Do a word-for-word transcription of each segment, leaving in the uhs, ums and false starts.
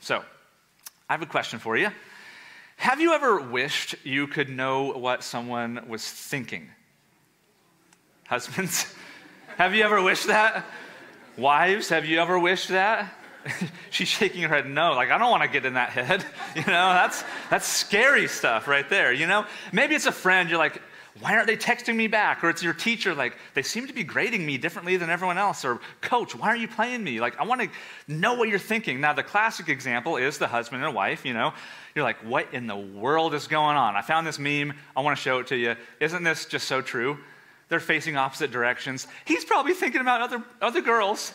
So, I have a question for you. Have you ever wished you could know what someone was thinking? Husbands, have you ever wished that? Wives, have you ever wished that? She's shaking her head no, like I don't want to get in that head. You know, that's that's scary stuff right there, you know? Maybe it's a friend, you're like, why aren't they texting me back? Or it's your teacher, like, they seem to be grading me differently than everyone else. Or, coach, why aren't you playing me? Like, I want to know what you're thinking. Now, the classic example is the husband and wife, you know. You're like, what in the world is going on? I found this meme. I want to show it to you. Isn't this just so true? They're facing opposite directions. He's probably thinking about other, other girls.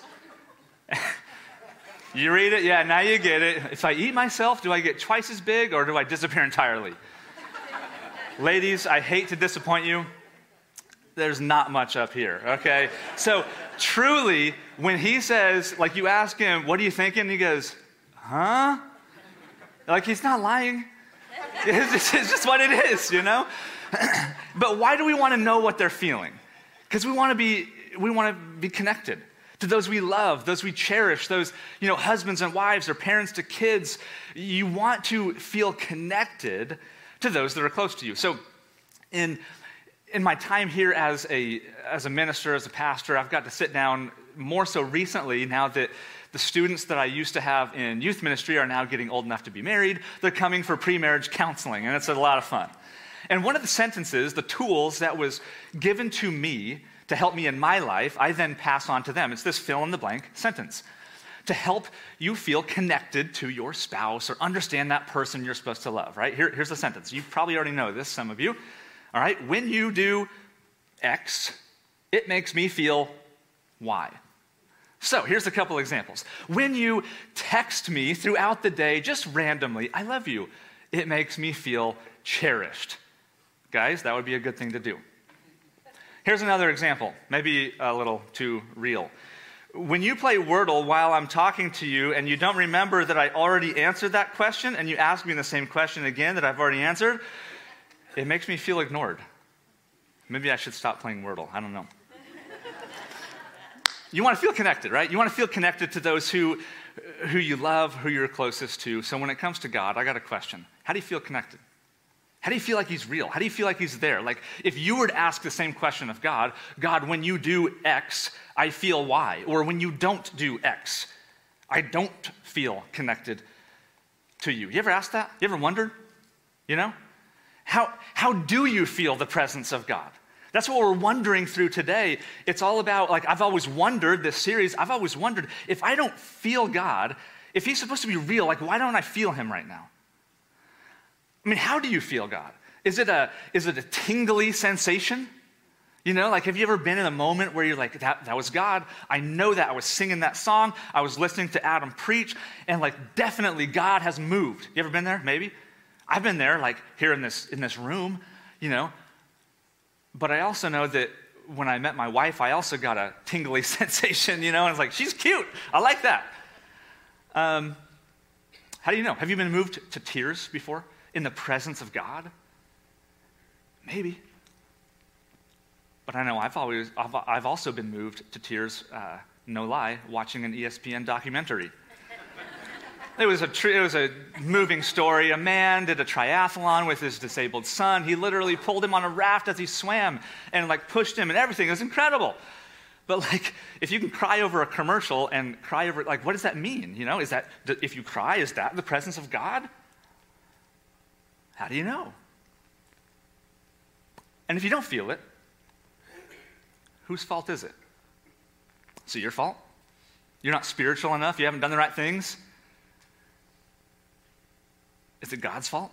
You read it? Yeah, now you get it. If I eat myself, do I get twice as big or do I disappear entirely? Ladies, I hate to disappoint you. There's not much up here, okay? So truly, when he says, like you ask him, what are you thinking? He goes, huh? Like he's not lying. It's just, it's just what it is, you know? But why do we want to know what they're feeling? Because we want to be, we want to be connected to those we love, those we cherish, those, you know, husbands and wives or parents to kids. You want to feel connected to those that are close to you. So in in my time here as a as a minister, as a pastor, I've got to sit down more so recently now that the students that I used to have in youth ministry are now getting old enough to be married. They're coming for pre-marriage counseling, and it's a lot of fun. And one of the sentences, the tools that was given to me to help me in my life, I then pass on to them. It's this fill-in-the-blank sentence to help you feel connected to your spouse or understand that person you're supposed to love, right? Here, here's the sentence. You probably already know this, some of you. All right, when you do X, it makes me feel Y. So here's a couple examples. When you text me throughout the day, just randomly, I love you, it makes me feel cherished. Guys, that would be a good thing to do. Here's another example, maybe a little too real. When you play Wordle while I'm talking to you and you don't remember that I already answered that question and you ask me the same question again that I've already answered, it makes me feel ignored. Maybe I should stop playing Wordle. I don't know. You want to feel connected, right? You want to feel connected to those who, who you love, who you're closest to. So when it comes to God, I got a question. How do you feel connected? How do you feel like he's real? How do you feel like he's there? Like if you were to ask the same question of God, God, when you do X, I feel Y. Or when you don't do X, I don't feel connected to you. You ever asked that? You ever wondered? You know? How, how do you feel the presence of God? That's what we're wondering through today. It's all about, like I've always wondered, this series, I've always wondered, if I don't feel God, if he's supposed to be real, like why don't I feel him right now? I mean, how do you feel God? Is it a is it a tingly sensation? You know, like have you ever been in a moment where you're like, that, that was God. I know that. I was singing that song. I was listening to Adam preach, and like definitely God has moved. You ever been there? Maybe. I've been there, like here in this in this room, you know. But I also know that when I met my wife, I also got a tingly sensation, you know, and it's like, she's cute. I like that. Um, how do you know? Have you been moved to tears before? In the presence of God? Maybe. But I know I've always, I've, I've also been moved to tears, uh, no lie, watching an E S P N documentary. It was, a tr- it was a moving story. A man did a triathlon with his disabled son. He literally pulled him on a raft as he swam and like pushed him and everything. It was incredible. But like, if you can cry over a commercial and cry over, like, what does that mean? You know, is that, if you cry, is that the presence of God? How do you know? And if you don't feel it, whose fault is it? Is it your fault? You're not spiritual enough? You haven't done the right things? Is it God's fault?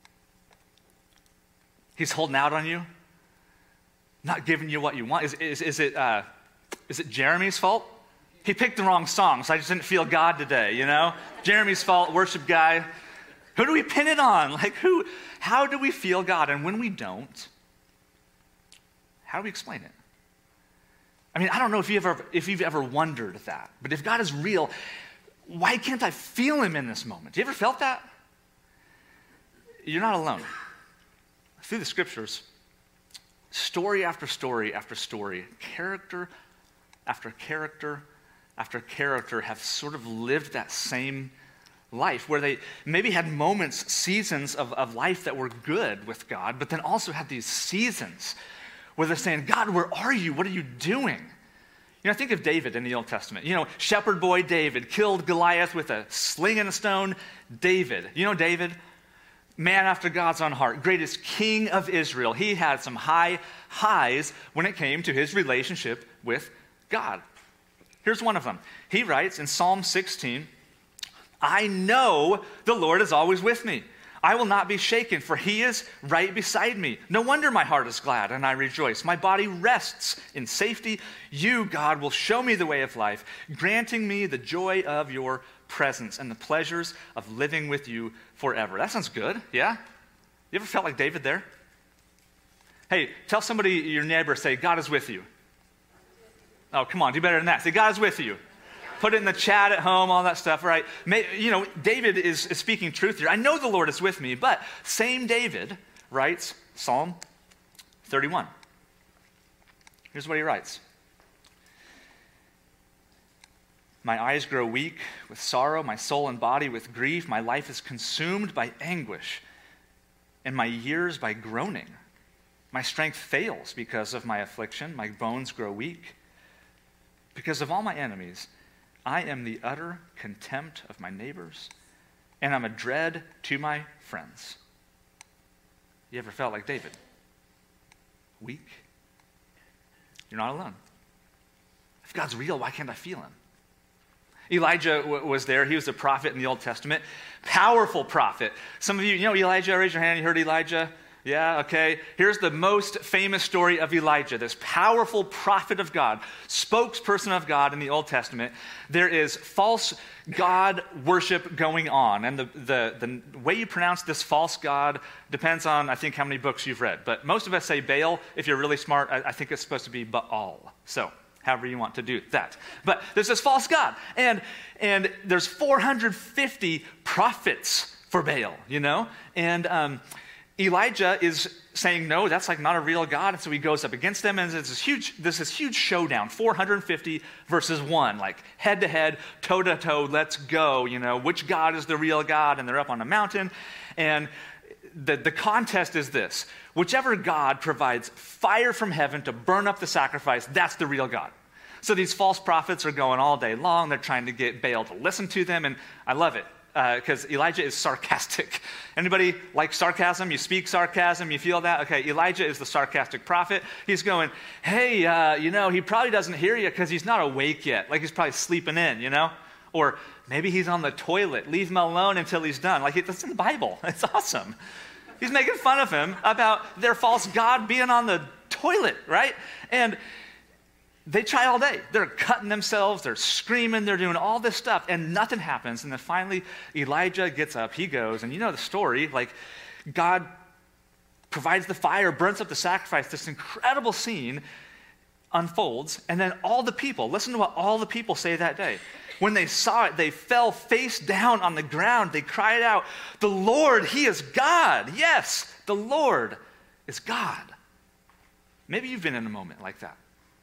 He's holding out on you? Not giving you what you want? Is, is, is, it, uh, is it Jeremy's fault? He picked the wrong song, so I just didn't feel God today, you know? Jeremy's fault, worship guy. Who do we pin it on? Like who, how do we feel God? And when we don't, how do we explain it? I mean, I don't know if, you ever, if you've ever wondered that, but if God is real, why can't I feel him in this moment? You ever felt that? You're not alone. Through the scriptures, story after story after story, character after character after character have sort of lived that same life, where they maybe had moments, seasons of, of life that were good with God, but then also had these seasons where they're saying, God, where are you? What are you doing? You know, think of David in the Old Testament. You know, shepherd boy David killed Goliath with a sling and a stone. David, you know David? Man after God's own heart, greatest king of Israel. He had some high highs when it came to his relationship with God. Here's one of them. He writes in Psalm sixteen, I know the Lord is always with me. I will not be shaken, for he is right beside me. No wonder my heart is glad and I rejoice. My body rests in safety. You, God, will show me the way of life, granting me the joy of your presence and the pleasures of living with you forever. That sounds good, yeah? You ever felt like David there? Hey, tell somebody, your neighbor, say, God is with you. Oh, come on, do better than that. Say, God is with you. Put it in the chat at home, all that stuff, right? May, you know, David is, is speaking truth here. I know the Lord is with me, but same David writes Psalm thirty-one. Here's what he writes. My eyes grow weak with sorrow, my soul and body with grief. My life is consumed by anguish, and my years by groaning. My strength fails because of my affliction. My bones grow weak. Because of all my enemies, I am the utter contempt of my neighbors, and I'm a dread to my friends. You ever felt like David? Weak? You're not alone. If God's real, why can't I feel him? Elijah w- was there. He was a prophet in the Old Testament. Powerful prophet. Some of you, you know Elijah? Raise your hand. You heard Elijah? Yeah, okay. Here's the most famous story of Elijah, this powerful prophet of God, spokesperson of God in the Old Testament. There is false God worship going on. And the, the, the way you pronounce this false God depends on, I think, how many books you've read. But most of us say Baal. If you're really smart, I, I think it's supposed to be Baal. So, however you want to do that. But there's this false God. And, and there's four hundred fifty prophets for Baal, you know? And um, Elijah is saying, no, that's like not a real God. And so he goes up against them, and there's this huge, there's this huge showdown, four hundred fifty versus one, like head to head, toe to toe, let's go, you know, which God is the real God? And they're up on a mountain. And the, the contest is this: whichever God provides fire from heaven to burn up the sacrifice, that's the real God. So these false prophets are going all day long. They're trying to get Baal to listen to them, and I love it. Because uh, Elijah is sarcastic. Anybody like sarcasm? You speak sarcasm, you feel that? Okay, Elijah is the sarcastic prophet. He's going, hey, uh, you know, he probably doesn't hear you because he's not awake yet. Like he's probably sleeping in, you know? Or maybe he's on the toilet. Leave him alone until he's done. Like it's in the Bible. It's awesome. He's making fun of him about their false God being on the toilet, right? And they try all day. They're cutting themselves, they're screaming, they're doing all this stuff, and nothing happens. And then finally, Elijah gets up, he goes, and you know the story, like God provides the fire, burns up the sacrifice, this incredible scene unfolds, and then all the people, listen to what all the people say that day. When they saw it, they fell face down on the ground. They cried out, the Lord, he is God. Yes, the Lord is God. Maybe you've been in a moment like that.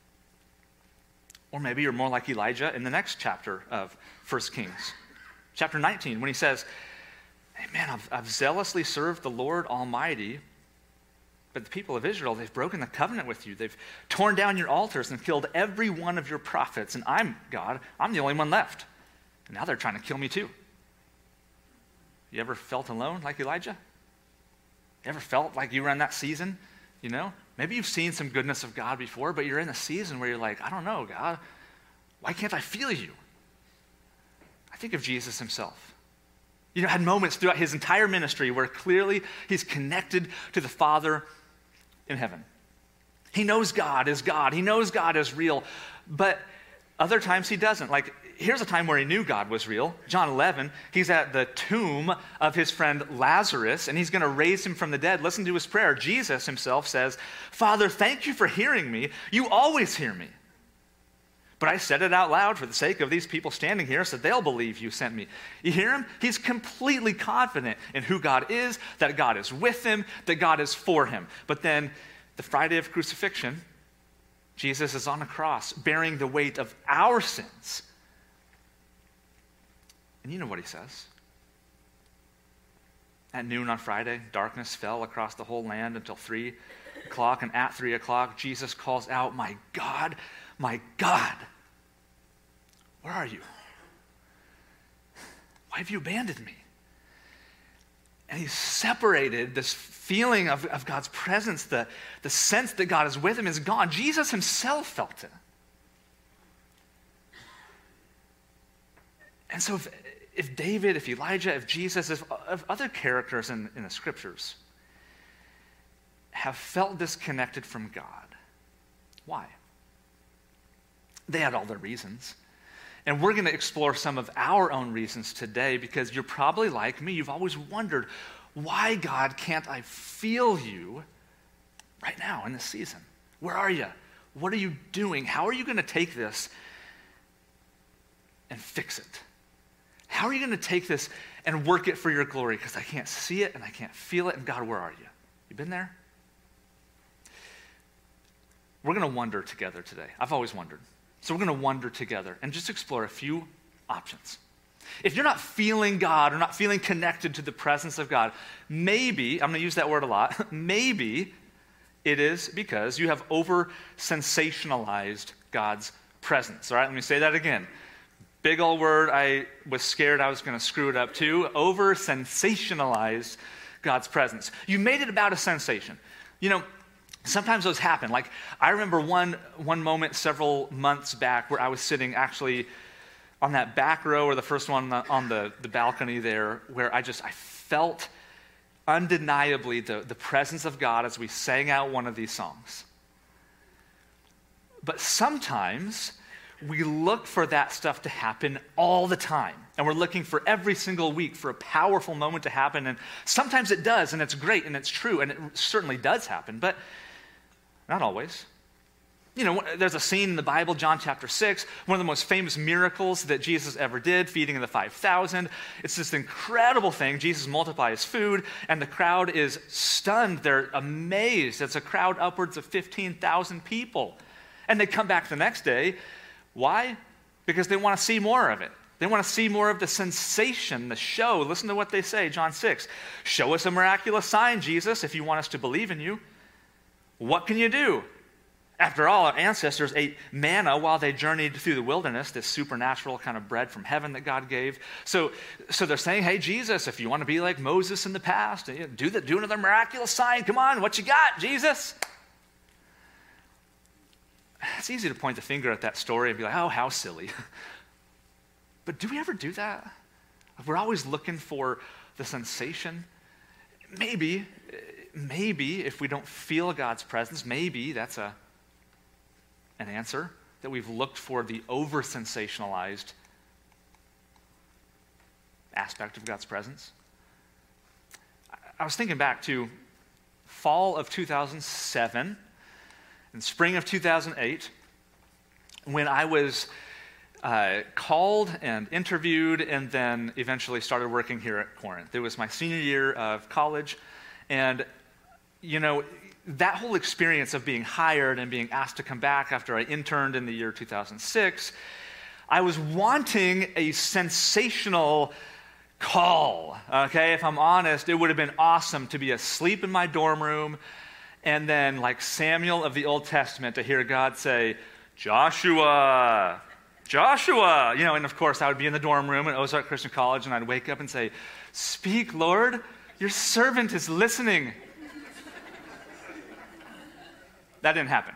Or maybe you're more like Elijah in the next chapter of First Kings. Chapter nineteen, when he says, hey man, I've, I've zealously served the Lord Almighty, but the people of Israel, they've broken the covenant with you. They've torn down your altars and killed every one of your prophets. And I'm, God, I'm the only one left. And now they're trying to kill me too. You ever felt alone like Elijah? You ever felt like you were in that season, you know? Maybe you've seen some goodness of God before, but you're in a season where you're like, I don't know, God, why can't I feel you? I think of Jesus himself. You know, had moments throughout his entire ministry where clearly he's connected to the Father in heaven. He knows God is God. He knows God is real, but other times he doesn't. Like, here's a time where he knew God was real. John eleven, he's at the tomb of his friend Lazarus, and he's going to raise him from the dead. Listen to his prayer. Jesus himself says, Father, thank you for hearing me. You always hear me. But I said it out loud for the sake of these people standing here so they'll believe you sent me. You hear him? He's completely confident in who God is, that God is with him, that God is for him. But then the Friday of crucifixion, Jesus is on a cross bearing the weight of our sins. And you know what he says. At noon on Friday, darkness fell across the whole land until three o'clock, and at three o'clock, Jesus calls out, "My God, my God, where are you? Why have you abandoned me?" And he's separated. This feeling of, of God's presence, the, the sense that God is with him is gone. Jesus himself felt it. And so if, if David, if Elijah, if Jesus, if, if other characters in, in the scriptures have felt disconnected from God, why? They had all their reasons. And we're going to explore some of our own reasons today, because you're probably like me. You've always wondered, why, God, can't I feel you right now in this season? Where are you? What are you doing? How are you going to take this and fix it? How are you going to take this and work it for your glory? Because I can't see it and I can't feel it. And God, where are you? You been there? We're going to wonder together today. I've always wondered. So we're going to wonder together and just explore a few options. If you're not feeling God or not feeling connected to the presence of God, maybe, I'm going to use that word a lot, maybe it is because you have over-sensationalized God's presence. All right, let me say that again. Big old word, I was scared I was going to screw it up too. Over-sensationalized God's presence. You made it about a sensation. You know, sometimes those happen. Like, I remember one one moment several months back where I was sitting actually on that back row, or the first one on the, on the, the balcony there, where I just, I felt undeniably the, the presence of God as we sang out one of these songs. But sometimes we look for that stuff to happen all the time. And we're looking for every single week for a powerful moment to happen. And sometimes it does, and it's great, and it's true, and it certainly does happen. But not always. You know, there's a scene in the Bible, John chapter six, one of the most famous miracles that Jesus ever did, feeding the five thousand. It's this incredible thing. Jesus multiplies food, and the crowd is stunned. They're amazed. It's a crowd upwards of fifteen thousand people. And they come back the next day. Why? Because they want to see more of it. They want to see more of the sensation, the show. Listen to what they say, John six. "Show us a miraculous sign, Jesus, if you want us to believe in you. What can you do? After all, our ancestors ate manna while they journeyed through the wilderness, this supernatural kind of bread from heaven that God gave." So, so they're saying, "Hey, Jesus, if you want to be like Moses in the past, do, the, do another miraculous sign. Come on, what you got, Jesus?" It's easy to point the finger at that story and be like, "Oh, how silly." But do we ever do that? We're always looking for the sensation. Maybe, maybe if we don't feel God's presence, maybe that's a an answer, that we've looked for the over-sensationalized aspect of God's presence. I was thinking back to fall of two thousand seven and spring of two thousand eight, when I was uh, called and interviewed and then eventually started working here at Corinth. It was my senior year of college, and you know, that whole experience of being hired and being asked to come back after I interned in the year two thousand six, I was wanting a sensational call, okay? If I'm honest, it would have been awesome to be asleep in my dorm room and then, like Samuel of the Old Testament, to hear God say, "Joshua, Joshua," you know, and of course I would be in the dorm room at Ozark Christian College and I'd wake up and say, "Speak, Lord, your servant is listening." That didn't happen.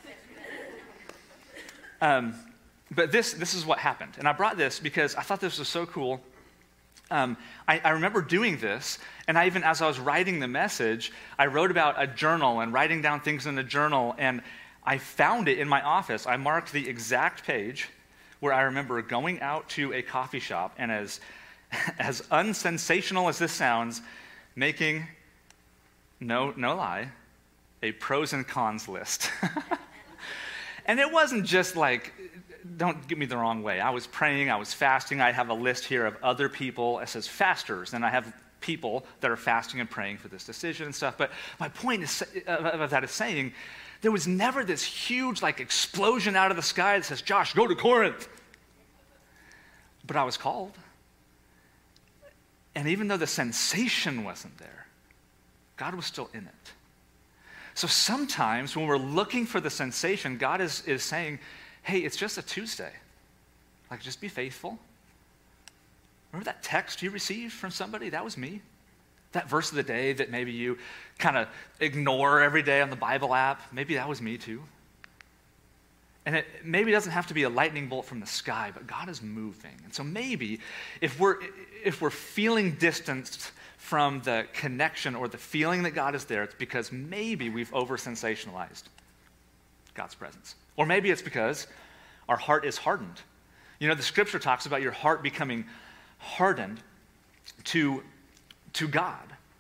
Um, but this this is what happened. And I brought this because I thought this was so cool. Um, I, I remember doing this, and I even, as I was writing the message, I wrote about a journal and writing down things in a journal, and I found it in my office. I marked the exact page where I remember going out to a coffee shop, and as, as unsensational as this sounds, making, no, no lie, a pros and cons list. And it wasn't just like, don't get me the wrong way. I was praying, I was fasting. I have a list here of other people. It says fasters, and I have people that are fasting and praying for this decision and stuff. But my point is, uh, of that is saying, there was never this huge like explosion out of the sky that says, "Josh, go to Corinth." But I was called. And even though the sensation wasn't there, God was still in it. So sometimes when we're looking for the sensation, God is, is saying, hey, it's just a Tuesday. Like, just be faithful. Remember that text you received from somebody? That was me. That verse of the day that maybe you kind of ignore every day on the Bible app, maybe that was me too. And it maybe doesn't have to be a lightning bolt from the sky, but God is moving. And so maybe if we're if we're feeling distanced from the connection or the feeling that God is there, it's because maybe we've over-sensationalized God's presence. Or maybe it's because our heart is hardened. You know, the scripture talks about your heart becoming hardened to, to God.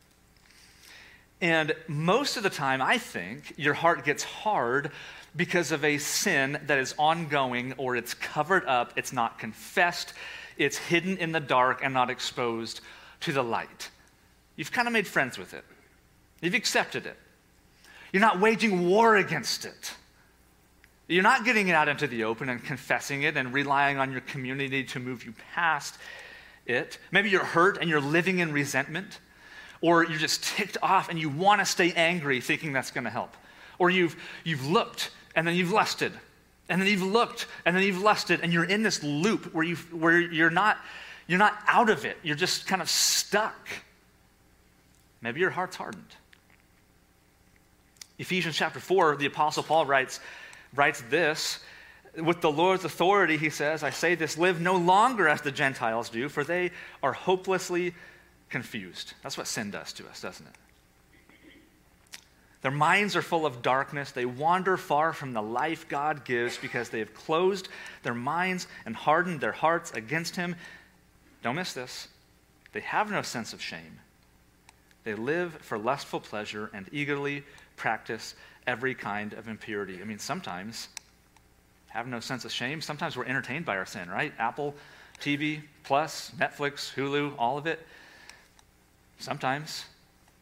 And most of the time, I think, your heart gets hard because of a sin that is ongoing, or it's covered up, it's not confessed, it's hidden in the dark and not exposed to the light. You've kind of made friends with it. You've accepted it. You're not waging war against it. You're not getting it out into the open and confessing it and relying on your community to move you past it. Maybe you're hurt and you're living in resentment, or you're just ticked off and you want to stay angry thinking that's going to help. Or you've you've looked and then you've lusted, and then you've looked and then you've lusted, and you're in this loop where you where you're not you're not out of it. You're just kind of stuck. Maybe your heart's hardened. Ephesians chapter four, the Apostle Paul writes writes this. With the Lord's authority, he says, I say this, live no longer as the Gentiles do, for they are hopelessly confused. That's what sin does to us, doesn't it? Their minds are full of darkness. They wander far from the life God gives because they have closed their minds and hardened their hearts against him. Don't miss this. They have no sense of shame. They live for lustful pleasure and eagerly practice every kind of impurity. I mean, sometimes have no sense of shame. Sometimes we're entertained by our sin, right? Apple T V Plus, Netflix, Hulu, all of it. Sometimes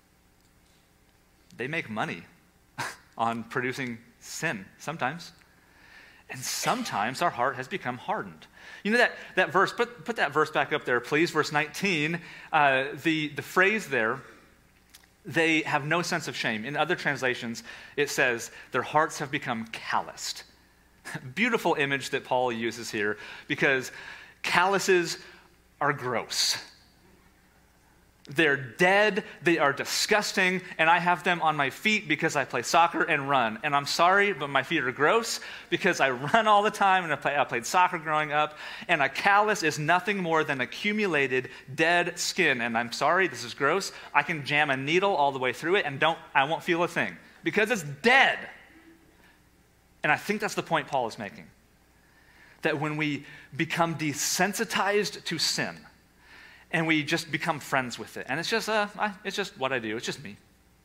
they make money on producing sin. Sometimes. And sometimes our heart has become hardened. You know that, that verse, put, put that verse back up there, please, verse nineteen. Uh, the, the phrase there, they have no sense of shame. In other translations, it says, their hearts have become calloused. Beautiful image that Paul uses here, because calluses are gross. They're dead, they are disgusting, and I have them on my feet because I play soccer and run. And I'm sorry, but my feet are gross because I run all the time, and I, play, I played soccer growing up, and a callus is nothing more than accumulated dead skin. And I'm sorry, this is gross. I can jam a needle all the way through it and don't, I won't feel a thing because it's dead. And I think that's the point Paul is making. That when we become desensitized to sin, and we just become friends with it, and it's just, uh, it's just what I do, it's just me,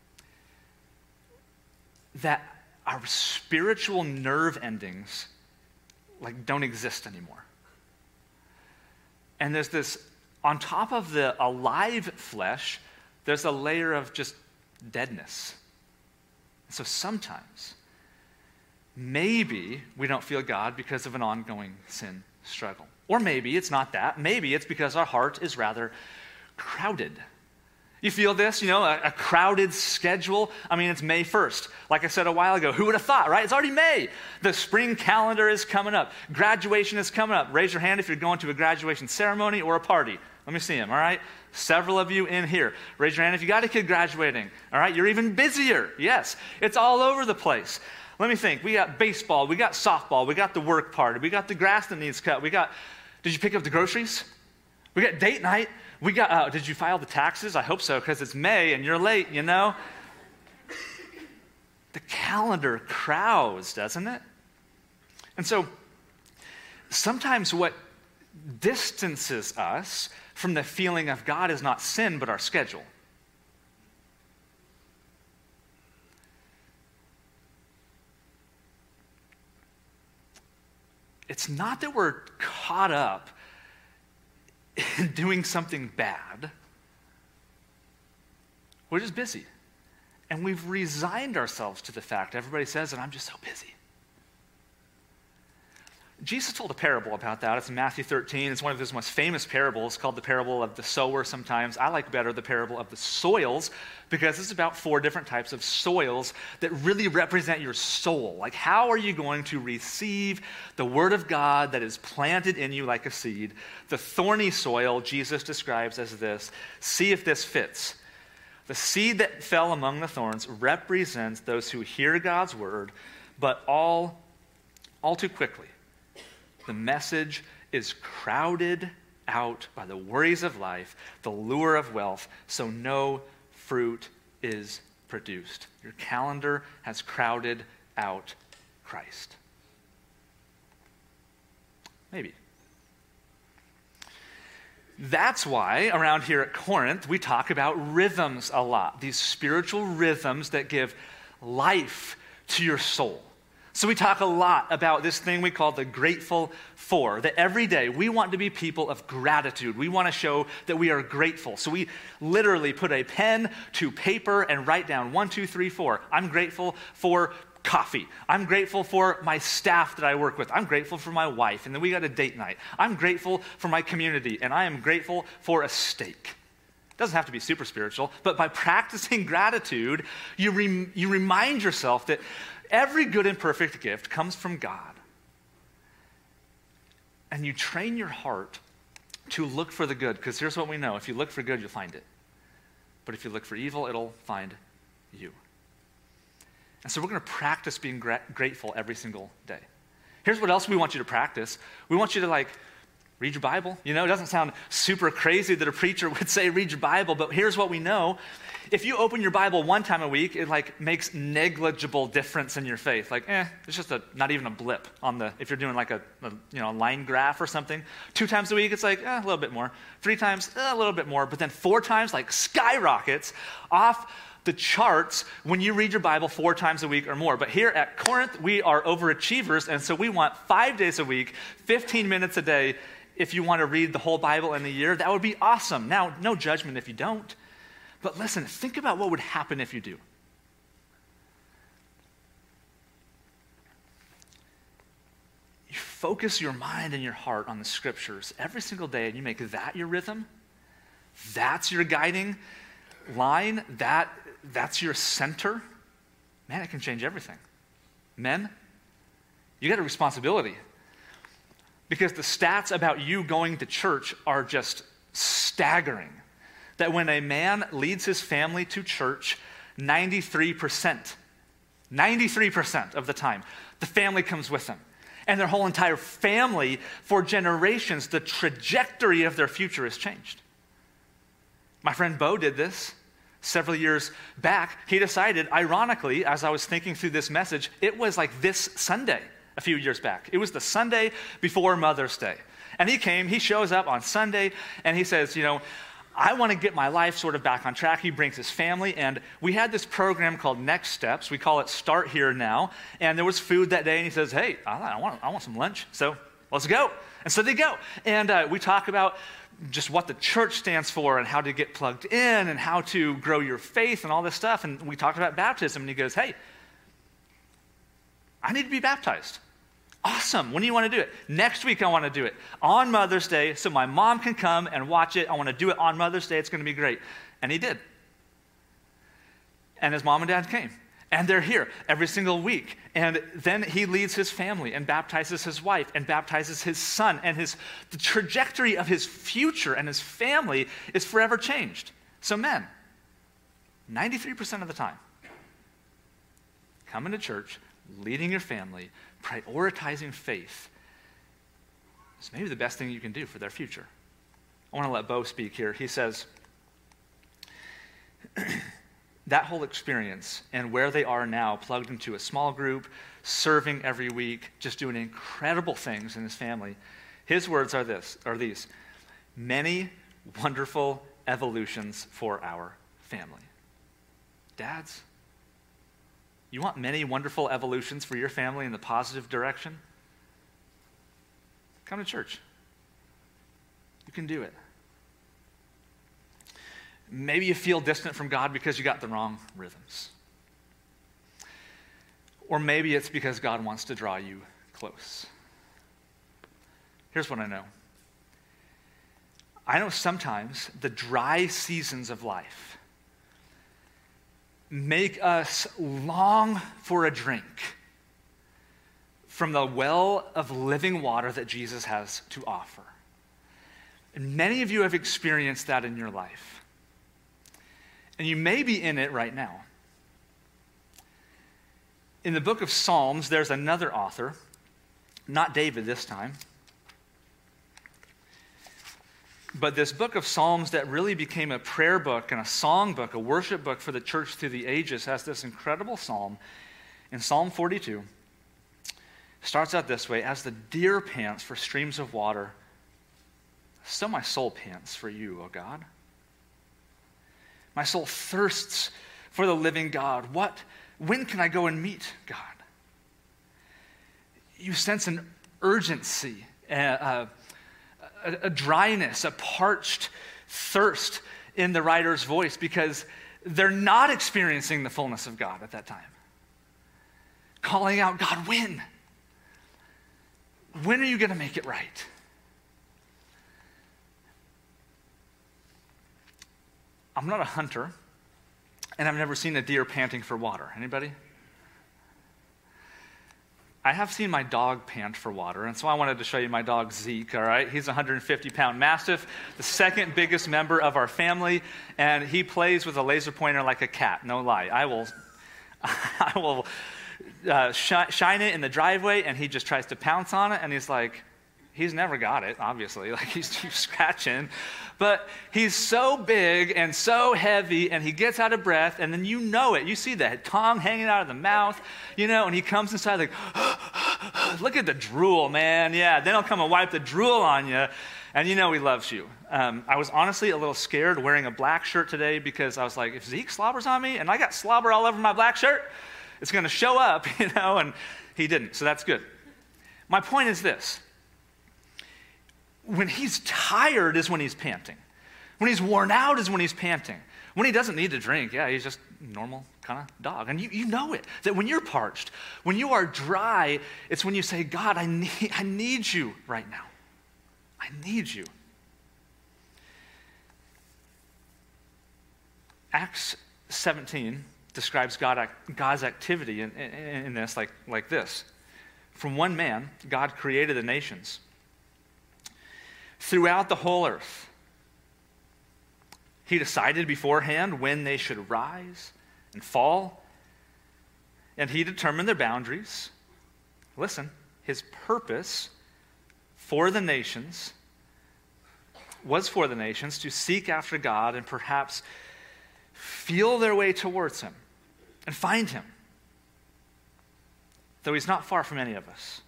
that our spiritual nerve endings like don't exist anymore. And there's this, on top of the alive flesh, there's a layer of just deadness. So sometimes, maybe we don't feel God because of an ongoing sin struggle. Or maybe it's not that. Maybe it's because our heart is rather crowded. You feel this, you know, a, a crowded schedule. I mean, it's May first. Like I said a while ago, who would have thought, right? It's already May. The spring calendar is coming up. Graduation is coming up. Raise your hand if you're going to a graduation ceremony or a party. Let me see them, all right? Several of you in here. Raise your hand if you got a kid graduating, all right? You're even busier. Yes, it's all over the place. Let me think. We got baseball. We got softball. We got the work party. We got the grass that needs cut. We got, did you pick up the groceries? We got date night. We got, uh, did you file the taxes? I hope so, because it's May and you're late, you know? The calendar crowds, doesn't it? And so sometimes what distances us from the feeling of God is not sin, but our schedule. It's not that we're caught up in doing something bad. We're just busy. And we've resigned ourselves to the fact, everybody says that I'm just so busy. Jesus told a parable about that. It's in Matthew thirteen. It's one of his most famous parables, called the parable of the sower sometimes. I like better the parable of the soils, because it's about four different types of soils that really represent your soul. Like, how are you going to receive the word of God that is planted in you like a seed? The thorny soil Jesus describes as this. See if this fits. The seed that fell among the thorns represents those who hear God's word, but all, all too quickly, the message is crowded out by the worries of life, the lure of wealth, so no fruit is produced. Your calendar has crowded out Christ. Maybe. That's why around here at Corinth, we talk about rhythms a lot, these spiritual rhythms that give life to your soul. So we talk a lot about this thing we call the grateful four, that every day we want to be people of gratitude. We want to show that we are grateful. So we literally put a pen to paper and write down one, two, three, four. I'm grateful for coffee. I'm grateful for my staff that I work with. I'm grateful for my wife. And then we got a date night. I'm grateful for my community. And I am grateful for a steak. It doesn't have to be super spiritual, but by practicing gratitude, you, rem- you remind yourself that every good and perfect gift comes from God. And you train your heart to look for the good, because here's what we know. If you look for good, you'll find it. But if you look for evil, it'll find you. And so we're going to practice being gra- grateful every single day. Here's what else we want you to practice. We want you to, like, read your Bible. You know, it doesn't sound super crazy that a preacher would say read your Bible, but here's what we know. If you open your Bible one time a week, it like makes negligible difference in your faith. Like, eh, it's just a not even a blip on the, if you're doing like a, a you know, a line graph or something. Two times a week, it's like, eh, a little bit more. Three times, eh, a little bit more. But then four times, like skyrockets off the charts when you read your Bible four times a week or more. But here at Corinth, we are overachievers, and so we want five days a week, fifteen minutes a day. If you want to read the whole Bible in a year, that would be awesome. Now, no judgment if you don't. But listen, think about what would happen if you do. You focus your mind and your heart on the scriptures every single day, and you make that your rhythm. That's your guiding line. That, that's your center. Man, it can change everything. Men, you got a responsibility. Because the stats about you going to church are just staggering. That when a man leads his family to church, ninety-three percent, ninety-three percent of the time, the family comes with them. And their whole entire family, for generations, the trajectory of their future has changed. My friend Bo did this several years back. He decided, ironically, as I was thinking through this message, it was like this Sunday a few years back. It was the Sunday before Mother's Day. And he came, he shows up on Sunday, and he says, you know, I want to get my life sort of back on track. He brings his family, and we had this program called Next Steps. We call it Start Here Now. And there was food that day, and he says, hey, I want, I want some lunch, so let's go. And so they go. And uh, we talk about just what the church stands for and how to get plugged in and how to grow your faith and all this stuff. And we talked about baptism, and he goes, hey, I need to be baptized. Awesome. When do you want to do it? Next week I want to do it. On Mother's Day, so my mom can come and watch it. I want to do it on Mother's Day. It's going to be great. And he did. And his mom and dad came. And they're here every single week. And then he leads his family and baptizes his wife and baptizes his son. And his the trajectory of his future and his family is forever changed. So men, ninety-three percent of the time, coming to church, leading your family, prioritizing faith is maybe the best thing you can do for their future. I want to let Bo speak here. He says, that whole experience and where they are now, plugged into a small group, serving every week, just doing incredible things in his family. His words are this, are these, many wonderful evolutions for our family. Dads, you want many wonderful evolutions for your family in the positive direction? Come to church. You can do it. Maybe you feel distant from God because you got the wrong rhythms. Or maybe it's because God wants to draw you close. Here's what I know. I know sometimes the dry seasons of life make us long for a drink from the well of living water that Jesus has to offer. And many of you have experienced that in your life. And you may be in it right now. In the book of Psalms, there's another author, not David this time, but this book of Psalms that really became a prayer book and a song book, a worship book for the church through the ages, has this incredible psalm. In Psalm forty-two, starts out this way: as the deer pants for streams of water, so my soul pants for you, O God. My soul thirsts for the living God. What, when can I go and meet God? You sense an urgency, uh, a, a dryness, a parched thirst in the writer's voice because they're not experiencing the fullness of God at that time. Calling out, God, when? When are you going to make it right? I'm not a hunter, and I've never seen a deer panting for water. Anybody? I have seen my dog pant for water, and so I wanted to show you my dog Zeke, all right? He's a one hundred fifty pound Mastiff, the second biggest member of our family, and he plays with a laser pointer like a cat, no lie. I will, I will uh, sh- shine it in the driveway, and he just tries to pounce on it, and he's like, he's never got it, obviously. Like, he's keeps scratching. But he's so big and so heavy, and he gets out of breath, and then you know it. You see that tongue hanging out of the mouth, you know, and he comes inside like, look at the drool, man. Yeah, then he'll come and wipe the drool on you, and you know he loves you. Um, I was honestly a little scared wearing a black shirt today because I was like, if Zeke slobbers on me, and I got slobber all over my black shirt, it's going to show up, you know, and he didn't, so that's good. My point is this. When he's tired is when he's panting. When he's worn out is when he's panting. When he doesn't need to drink, yeah, he's just a normal kind of dog. And you, you know it, that when you're parched, when you are dry, it's when you say, God, I need, I need you right now. I need you. Acts seventeen describes God, God's activity in, in, in this like, like this. From one man, God created the nations throughout the whole earth. He decided beforehand when they should rise and fall, and he determined their boundaries. Listen, his purpose for the nations was for the nations to seek after God and perhaps feel their way towards him and find him, though he's not far from any of us.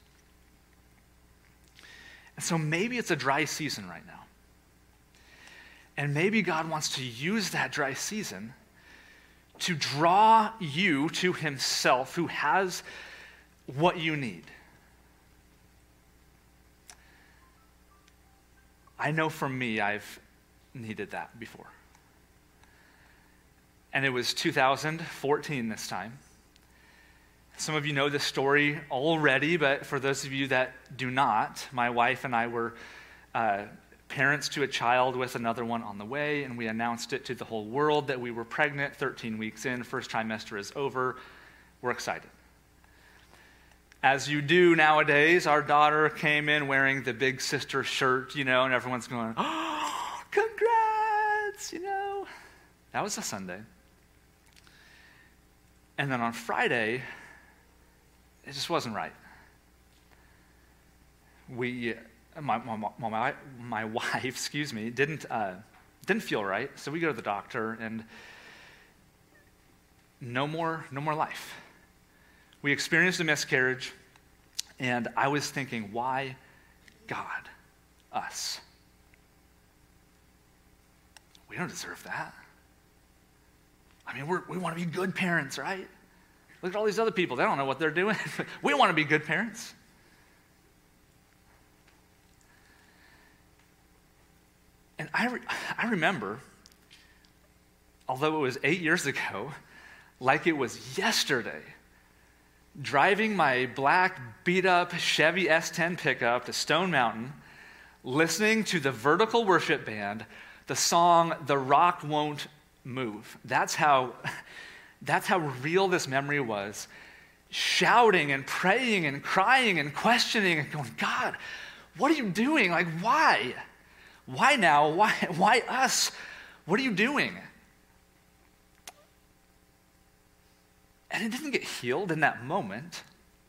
And so maybe it's a dry season right now. And maybe God wants to use that dry season to draw you to himself, who has what you need. I know for me, I've needed that before. And it was two thousand fourteen this time. Some of you know this story already, but for those of you that do not, my wife and I were uh, parents to a child with another one on the way, and we announced it to the whole world that we were pregnant, thirteen weeks in, first trimester is over. We're excited. As you do nowadays, our daughter came in wearing the big sister shirt, you know, and everyone's going, oh, congrats, you know. That was a Sunday. And then on Friday, it just wasn't right. We, my my my, my wife, excuse me, didn't uh, didn't feel right. So we go to the doctor, and no more no more life. We experienced a miscarriage, and I was thinking, why, God, us? We don't deserve that. I mean, we're, we want to be good parents, right? Look at all these other people. They don't know what they're doing. We want to be good parents. And I, re- I remember, although it was eight years ago, like it was yesterday, driving my black, beat-up Chevy S ten pickup to Stone Mountain listening to the Vertical Worship Band, the song "The Rock Won't Move." That's how, that's how real this memory was. Shouting and praying and crying and questioning and going, God, what are you doing? Like, why? Why now? Why, why us? What are you doing? And it didn't get healed in that moment.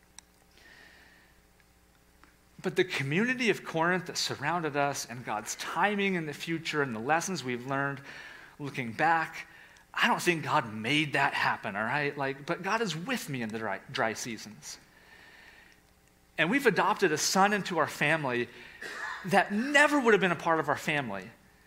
But the community of Corinth that surrounded us and God's timing in the future and the lessons we've learned looking back, I don't think God made that happen, all right? Like, but God is with me in the dry, dry seasons. And we've adopted a son into our family that never would have been a part of our family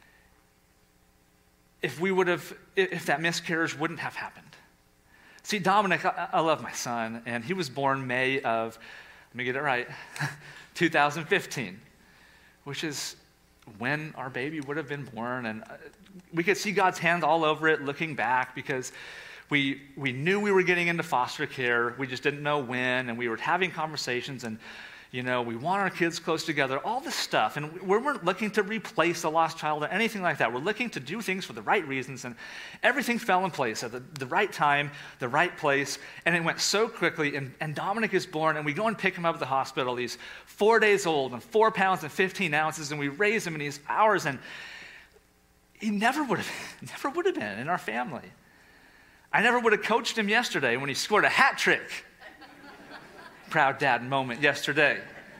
if we would have, if that miscarriage wouldn't have happened. See, Dominic, I, I love my son, and he was born May of, let me get it right, two thousand fifteen, which is when our baby would have been born. And we could see God's hand all over it looking back because we we knew we were getting into foster care. We just didn't know when, and we were having conversations, and you know, we want our kids close together, all this stuff. And we weren't looking to replace a lost child or anything like that. We're looking to do things for the right reasons, and everything fell in place at the, the right time, the right place, and it went so quickly. And, and Dominic is born, and we go and pick him up at the hospital. He's four days old and four pounds and fifteen ounces, and we raise him, and he's ours, and he never would have, never would have been in our family. I never would have coached him yesterday when he scored a hat trick. Proud dad moment yesterday.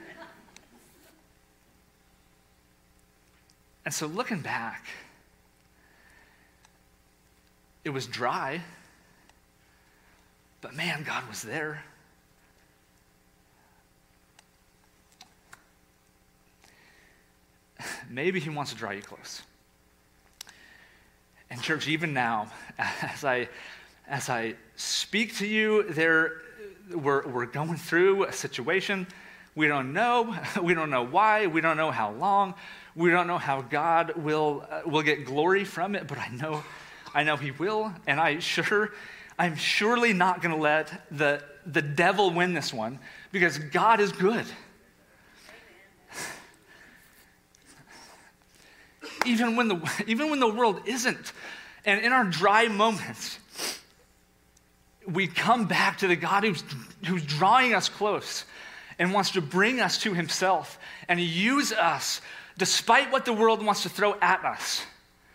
And so looking back, it was dry, but man, God was there. Maybe he wants to draw you close. And church, even now, as I as I speak to you, there we're we're going through a situation. We don't know. We don't know why. We don't know how long. We don't know how God will uh, will get glory from it. But I know, I know He will, and I sure, I'm surely not going to let the the devil win this one because God is good. Even when the even when the world isn't, and in our dry moments, we come back to the God who's who's drawing us close and wants to bring us to Himself and use us despite what the world wants to throw at us.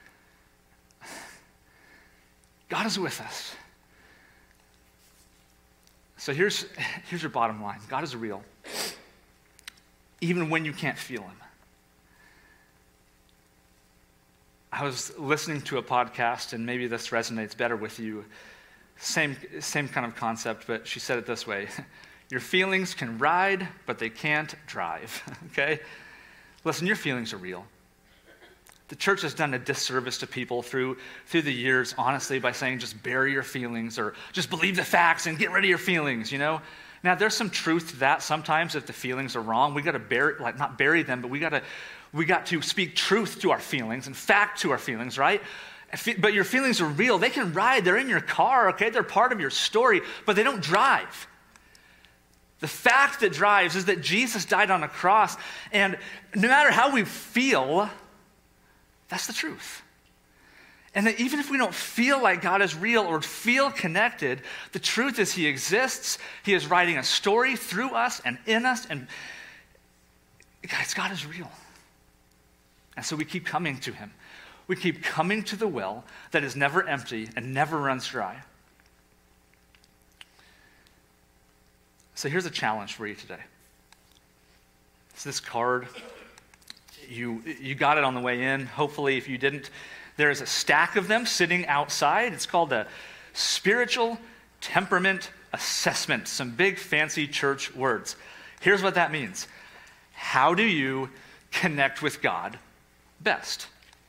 God is with us. So here's here's your bottom line. God is real, even when you can't feel Him. I was listening to a podcast, and maybe this resonates better with you. Same, same kind of concept, but she said it this way. Your feelings can ride, but they can't drive, okay? Listen, your feelings are real. The church has done a disservice to people through, through the years, honestly, by saying just bury your feelings or just believe the facts and get rid of your feelings, you know? Now, there's some truth to that. Sometimes if the feelings are wrong, we got to bury, like not bury them, but we got to we got to speak truth to our feelings and fact to our feelings, right? But your feelings are real. They can ride. They're in your car, okay? They're part of your story, but they don't drive. The fact that drives is that Jesus died on a cross, and no matter how we feel, that's the truth. And that even if we don't feel like God is real or feel connected, the truth is He exists. He is writing a story through us and in us, and guys, God is real. And so we keep coming to Him. We keep coming to the well that is never empty and never runs dry. So here's a challenge for you today. It's this card. You, you got it on the way in. Hopefully, if you didn't, there is a stack of them sitting outside. It's called the Spiritual Temperament Assessment. Some big fancy church words. Here's what that means. How do you connect with God best?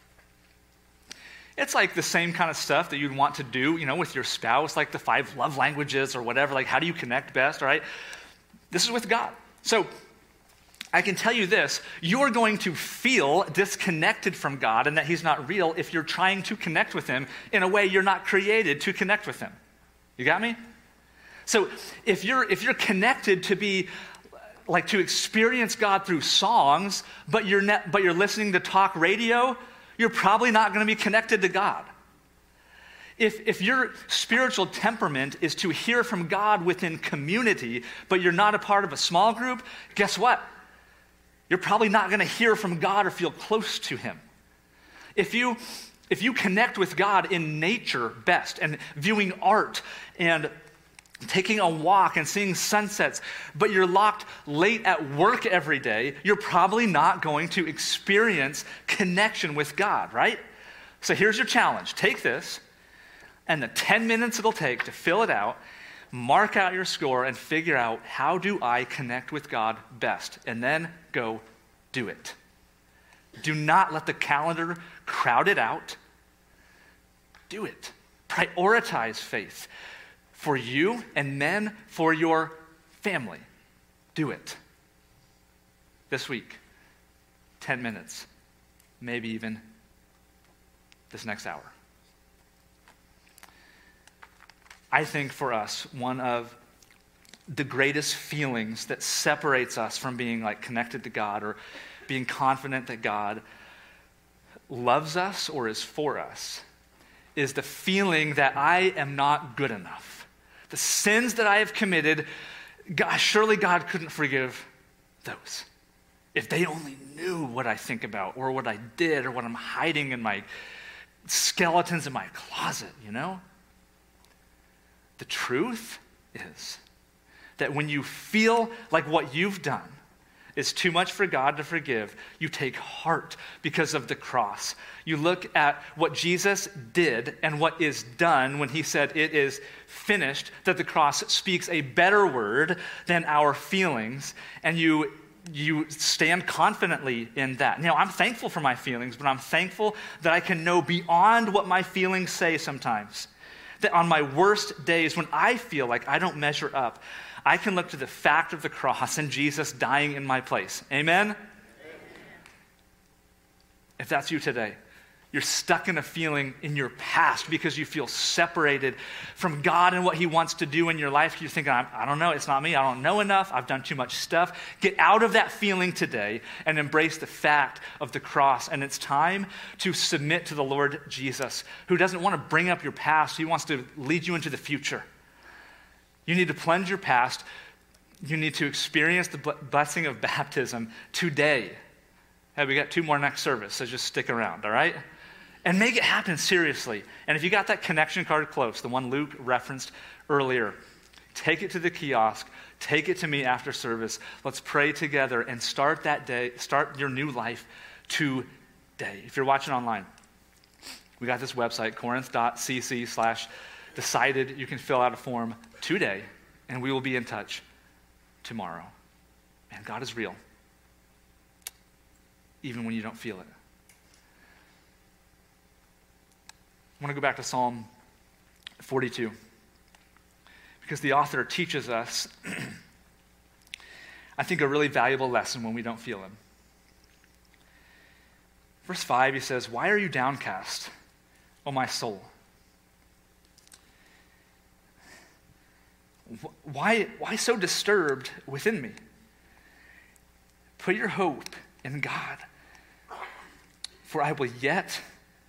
It's like the same kind of stuff that you'd want to do, you know, with your spouse, like the five love languages or whatever. Like, how do you connect best, right? This is with God. So I can tell you this, you're going to feel disconnected from God and that He's not real if you're trying to connect with Him in a way you're not created to connect with Him. You got me? So if you're if you're connected to be like to experience God through songs, but you're, ne- but you're listening to talk radio, you're probably not going to be connected to God. If, if your spiritual temperament is to hear from God within community, but you're not a part of a small group, guess what? You're probably not going to hear from God or feel close to him. If you, if you connect with God in nature best and viewing art and taking a walk and seeing sunsets, but you're locked late at work every day, you're probably not going to experience connection with God, right? So here's your challenge. Take this, and the ten minutes it'll take to fill it out, mark out your score, and figure out, how do I connect with God best? And then go do it. Do not let the calendar crowd it out. Do it. Prioritize faith. For you, and then for your family. Do it. This week, ten minutes, maybe even this next hour. I think for us, one of the greatest feelings that separates us from being like connected to God or being confident that God loves us or is for us is the feeling that I am not good enough. The sins that I have committed, God, surely God couldn't forgive those. If they only knew what I think about or what I did or what I'm hiding in my skeletons in my closet, you know? The truth is that when you feel like what you've done is too much for God to forgive, you take heart because of the cross. You look at what Jesus did and what is done when he said it is finished, that the cross speaks a better word than our feelings, and you you stand confidently in that. Now, I'm thankful for my feelings, but I'm thankful that I can know beyond what my feelings say sometimes. That on my worst days, when I feel like I don't measure up, I can look to the fact of the cross and Jesus dying in my place. Amen? Amen? If that's you today, you're stuck in a feeling in your past because you feel separated from God and what he wants to do in your life. You're thinking, I, I don't know, it's not me. I don't know enough. I've done too much stuff. Get out of that feeling today and embrace the fact of the cross. And it's time to submit to the Lord Jesus, who doesn't want to bring up your past. He wants to lead you into the future. You need to plunge your past. You need to experience the blessing of baptism today. Hey, we got two more next service, so just stick around, all right? And make it happen seriously. And if you got that connection card close, the one Luke referenced earlier, take it to the kiosk, take it to me after service. Let's pray together and start that day, start your new life today. If you're watching online, we got this website, corinth.cc slash decided. You can fill out a form today, and we will be in touch tomorrow. Man, God is real, even when you don't feel it. I want to go back to Psalm forty-two, because the author teaches us, I think, a really valuable lesson when we don't feel him. Verse five, he says, "Why are you downcast, O my soul? Why, why so disturbed within me? Put your hope in God, for I will yet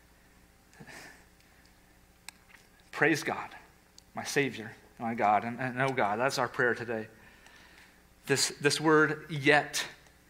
praise God, my Savior, my God." And, and oh God, that's our prayer today. This, this word, yet.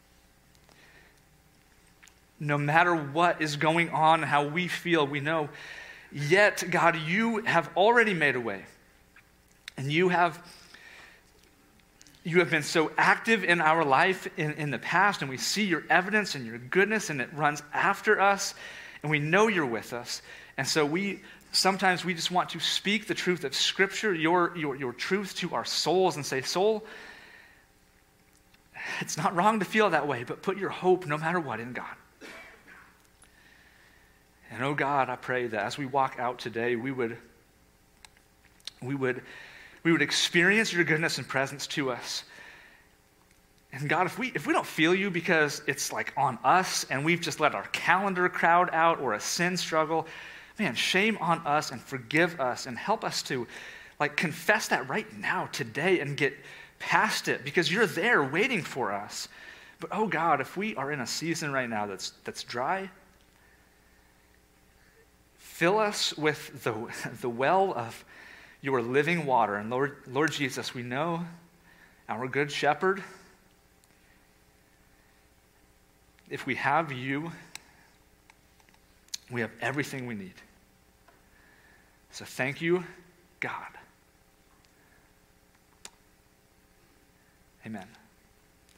No matter what is going on, how we feel, we know, yet, God, you have already made a way. And you have, you have been so active in our life in, in the past, and we see your evidence and your goodness, and it runs after us, and we know you're with us. And so we sometimes we just want to speak the truth of Scripture, your, your, your truth to our souls, and say, soul, it's not wrong to feel that way, but put your hope no matter what in God. And oh God, I pray that as we walk out today, we would, we would, we would experience your goodness and presence to us. And God, if we if we don't feel you because it's like on us and we've just let our calendar crowd out or a sin struggle, man, shame on us and forgive us and help us to like confess that right now, today, and get past it because you're there waiting for us. But oh God, if we are in a season right now that's that's dry, fill us with the, the well of your living water. And Lord, Lord Jesus, we know our good shepherd, if we have you, we have everything we need. So thank you, God. Amen.